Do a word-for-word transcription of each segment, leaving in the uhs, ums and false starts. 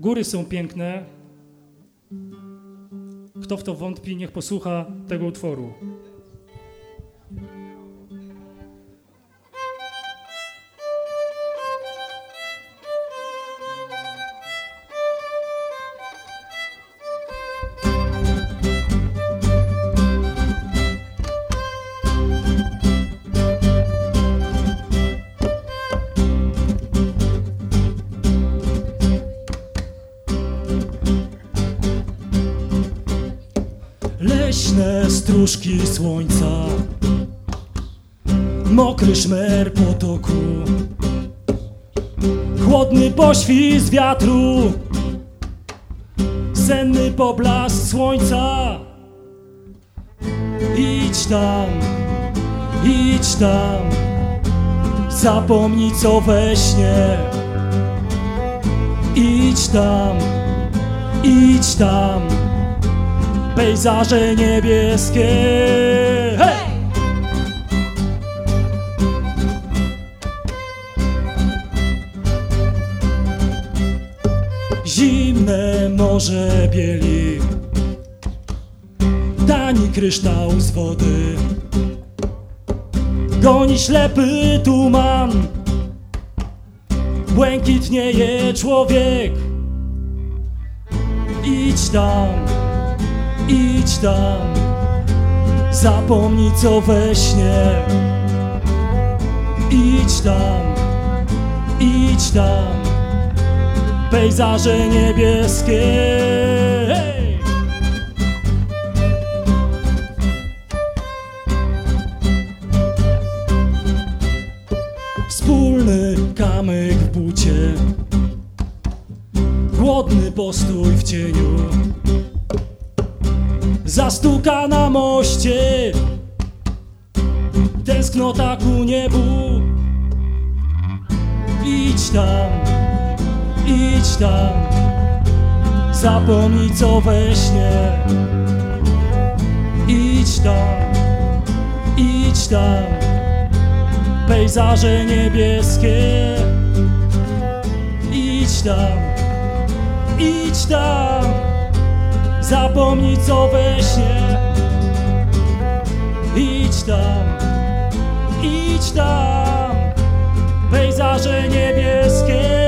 góry są piękne. Kto w to wątpi, niech posłucha tego utworu. Leśne stróżki słońca, mokry szmer potoku, chłodny poświst wiatru, senny poblask słońca. Idź tam, idź tam, zapomnij co we śnie. Idź tam, idź tam, pejzaże niebieskie. Hej! Zimne morze bieli, tani kryształ z wody, goni ślepy tuman, błękitnieje człowiek. Idź tam, idź tam, zapomnij co we śnie. Idź tam, idź tam, pejzaże niebieskie. Hej! Wspólny kamyk w bucie, głodny postój w cieniu, zastuka na moście, tęsknota ku niebu. Idź tam, idź tam, zapomnij co we śnie. Idź tam, idź tam, pejzaże niebieskie. Idź tam, idź tam, zapomnij co we śnie. Idź tam, idź tam, pejzaże niebieskie.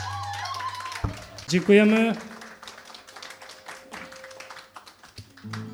Dziękujemy.